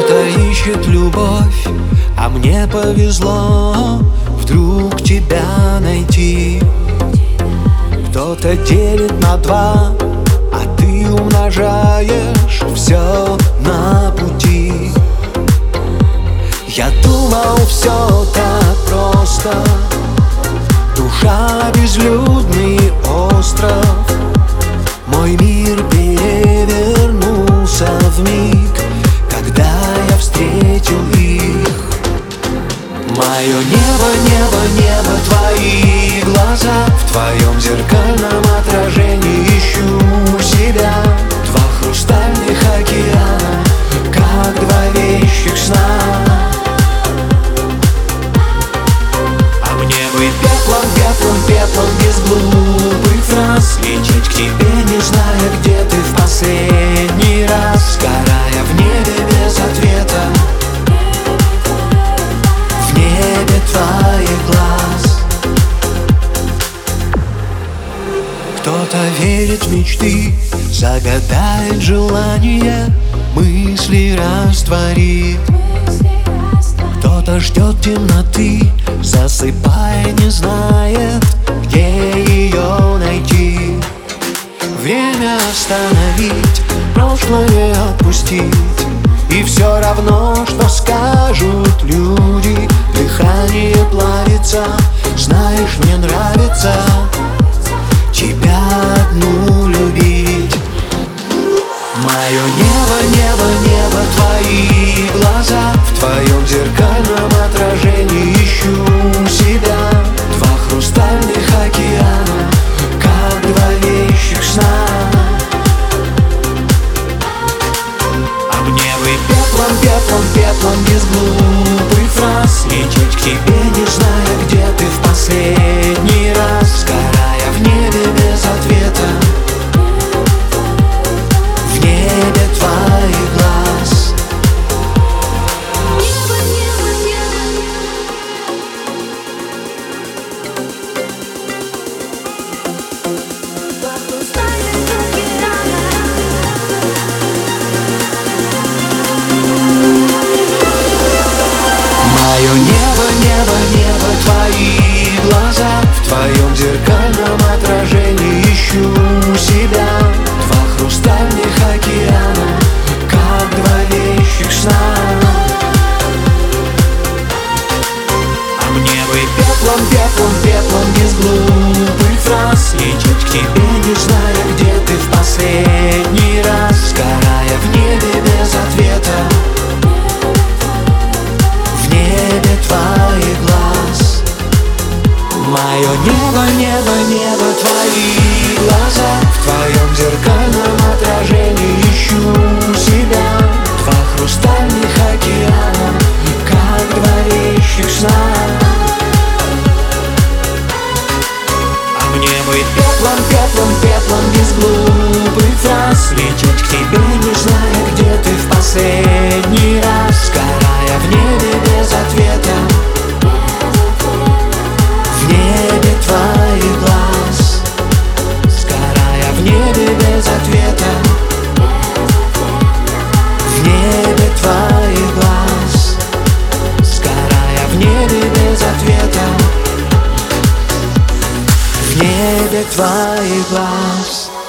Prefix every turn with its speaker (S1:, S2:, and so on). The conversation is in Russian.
S1: Кто-то ищет любовь, а мне повезло вдруг тебя найти. Кто-то делит на два, а ты умножаешь все на пути. Я думал, все так просто. Душа — безлюдный остров. Мой мир перевернулся вмиг, когда я встретил их. Мое небо, небо, небо, твои глаза. В твоем зеркальном отражении ищу себя. Два хрустальных океана, как два вещих сна. А мне бы пеплом, пеплом, пеплом, без глупых фраз лететь к тебе, не зная, где ты в последний раз. Сгорая в небе без ответа, в небе твоих глаз. Кто-то верит в мечты, загадает желание, мысли растворит. Кто-то ждет темноты, засыпая, не знает, где ее найти. Время остановить, прошлое отпустить, и все равно, что скажут люди. Дыхание плавится, знаешь, мне нравится тебя одну любить. Мое небо, небо, небо, твои глаза. В твоем зеркальном отражении ищу себя. Два хрустальных океана, как два вещих сна. А мне бы пеплом, пеплом, пеплом, без глупых фраз лететь к тебе, не зная, где ты в последний раз. Сгорая в небе без ответа, в небе твоих глаз. Мое небо, небо, небо, твои глаза. В твоем зеркальном отражении ищу себя. Два хрустальных океана, как два вещих сна. А мне бы пеплом, пеплом, пеплом, без глупых фраз лететь к тебе, не зная, где ты в последний раз. Сгорая в небе без ответа, в небе твоих глаз. Мое небо, небо, небо, твои глаза. В твоем зеркальном отражении ищу себя. Два хрустальных океана, как два вещих сна. А мне бы пеплом, пеплом, пеплом, без глупых фраз лететь к тебе, не зная, где ты в последний раз. Сгорая в небе без ответа, в небе твоих глаз. Сгорая в небе без ответа, в небе твоих глаз. Сгорая в небе без ответа, в небе твоих глаз.